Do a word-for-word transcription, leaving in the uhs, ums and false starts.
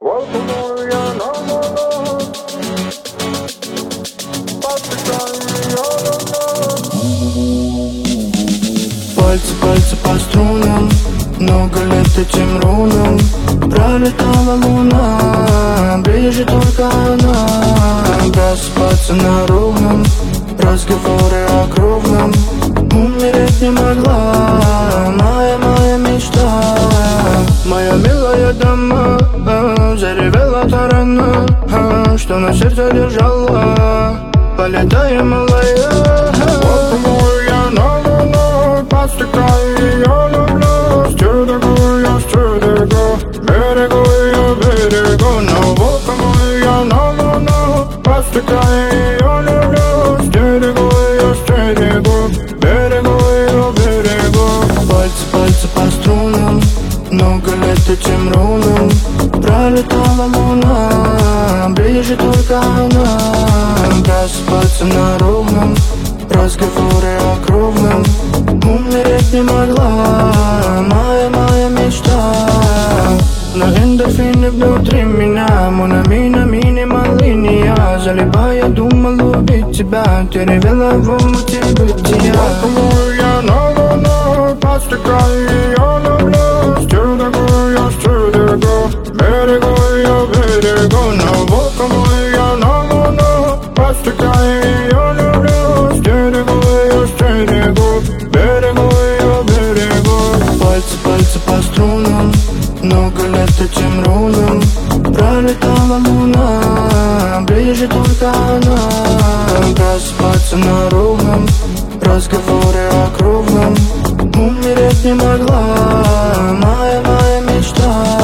Пальцы, пальцы по струнам, много лет этим рунам. Пролетала луна, ближе только она. Просыпаться на ровном, разговоры о кровном. Умереть не могла, моя, моя мечта. Моя милая дама, заревела та рана, что на сердце держала. Полетай, малая. Вот я на луну, подстыкаю ее, люблю. Стюдегу, я стюдегу, берегу ее, берегу. Но вот я на луну, подстыкаю ее, люблю. Стюдегу, я стюдегу, берегу ее, берегу. Пальцы, пальцы по струнам, много лет этим рунам. Пролетала луна, ближе только она. Просыпаться на ровном, разговоры о кровном. Умереть не могла, моя, моя мечта. Но эндорфины внутри меня, мономина, минимал линия. Заливая, думал убить тебя, ты ревела в омуте бытия. Вот я на луну, подстыкаю ее, люблю. Стюдегу, я стюдегу, берегу ее, берегу. Но вот я на луну, подстыкаю ее, люблю. Стюдегу, я стюдегу, берегу ее, берегу. Пальцы, пальцы по струнам, много лет этим рунам. Пролетала луна, ближе только она. Просыпаться на ровном, разговоры о кровном. Умереть не могла, моя, моя мечта.